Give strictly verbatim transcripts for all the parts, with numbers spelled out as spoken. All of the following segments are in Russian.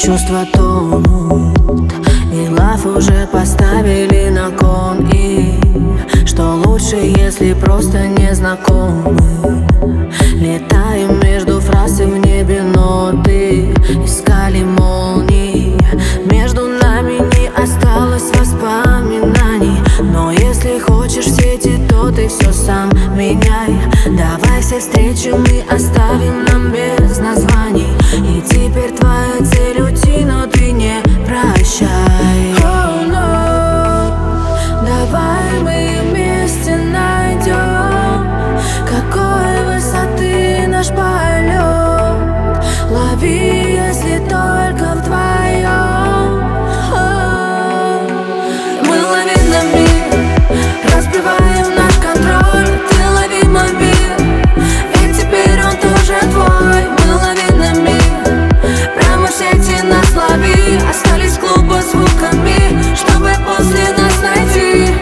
Чувства тонут, и лав уже поставили на кон. И что лучше, если просто не знакомы? Летаем между фраз и в небе ноты. Искали молнии, между нами не осталось воспоминаний. Но если хочешь в сети, то ты все сам меняй. Давай все встречи мы оставим нам без названий. И теперь твоя цель уйти, но ты не прощай. Oh, no. Давай мы вместе найдем, какой высоты наш полет. Лови, если только вдвоем. Oh. Мы ловим на мир, разбиваем наш контроль. Ты лови мой мир, ведь теперь он тоже твой. Мы ловим на мир, прямо в сети нас лови. Остались клубы звуками, чтобы после нас найти.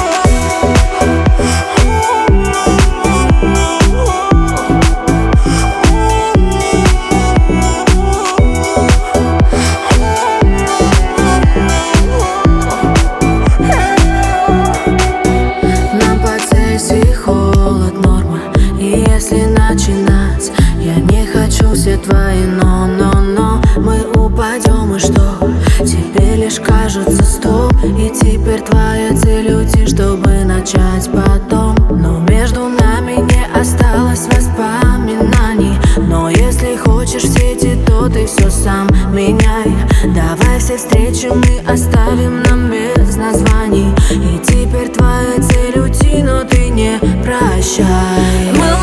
Нам под сессией холод норма. И если начинать, я не хочу все твои но, но, но. Мы упадем, и что? Тебе лишь кажется стоп. И теперь твоя цель уйти, чтобы начать потом. Но между нами не осталось воспоминаний. Но если хочешь в сети, то ты все сам меняй. Давай все встречи мы оставим нам без названий. И теперь твоя цель уйти, но ты не прощай. Мы